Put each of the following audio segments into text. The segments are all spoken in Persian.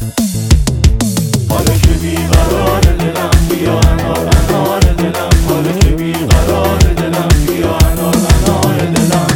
حالا که بیقرار دلم بیا انار انار دلم، حالا که بیقرار دلم بیا انار انار دلم.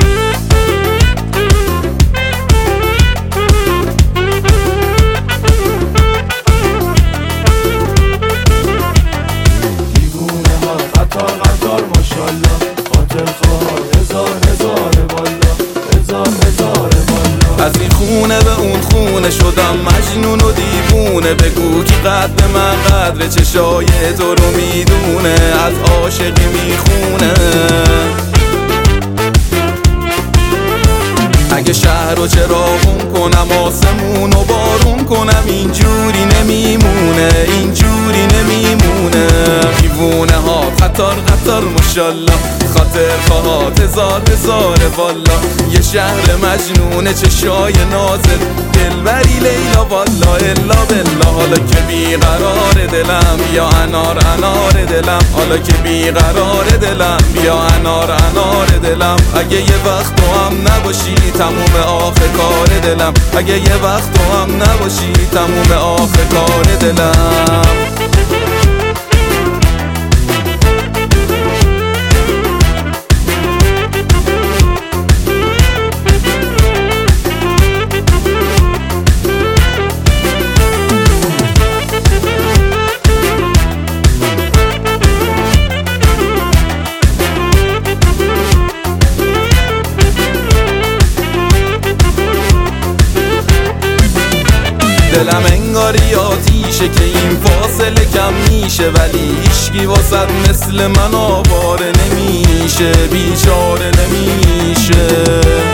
دیوونه ها قطار قطار ماشالله، خاطر خواه هزار هزار والا، هزار هزار والا. از این خونه به اون خونه شدم مجنون و دیوونه، بگو کی قد من قدر چشای تو رو میدونه، از عاشقی میخونه. اگه شهر رو چراغون کنم آسمون و بارون کنم، اینجوری نمیمونه اینجوری نمیمونه. دیوونه ها قطار قطار ماشالله، خاطر خواهات هزار هزار والا. یه شهر مجنونه چشای نازل، دلبری لیلا والا الا بالله. حالا که بیقرار دلم بیا انار انار دلم، حالا که بیقرار دلم بیا انار انار دلم. اگه یه وقت تو هم نباشی تموم آخه کار دلم، اگه یه وقت تو هم نباشی تموم آخه کار دلم. دلم انگاری آتیشه که این فاصله کم میشه، ولی هیچکی واسد مثل من آواره نمیشه، بیچاره نمیشه.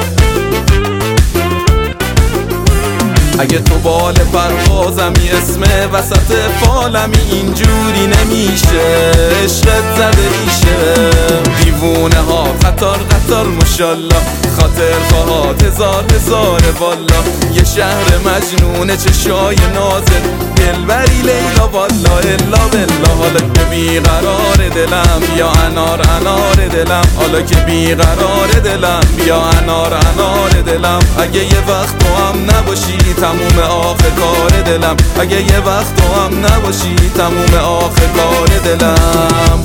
اگه تو بال پروازمی اسم وسط فالمی، اینجوری نمیشه عشقت زده ایشه. دیوونه ها قطار قطار ماشالله، خاطر خواهات هزار هزار والا. یه شهر مجنونه چشای نازل، دلبری لیلا والا الا بالله. حالا که بیقرار دلم بیا انار انار دلم، حالا که بیقرار دلم بیا انار انار دلم. اگه یه وقت تو هم نباشی تموم آخه کار دلم، اگه یه وقت تو هم نباشی تموم آخه کار دلم.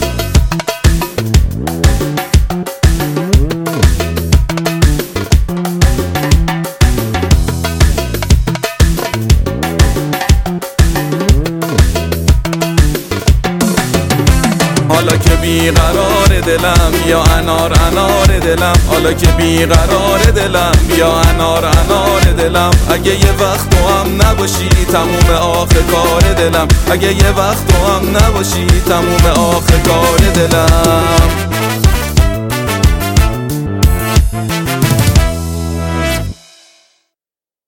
حالا که بیقرار دلم بیا انار انار دلم، حالا که بیقرار دلم بیا انار انار دلم. اگه یه وقت تو هم نباشی تموم آخه کار دلم، اگه یه وقت تو هم نباشی تموم آخه کار دلم.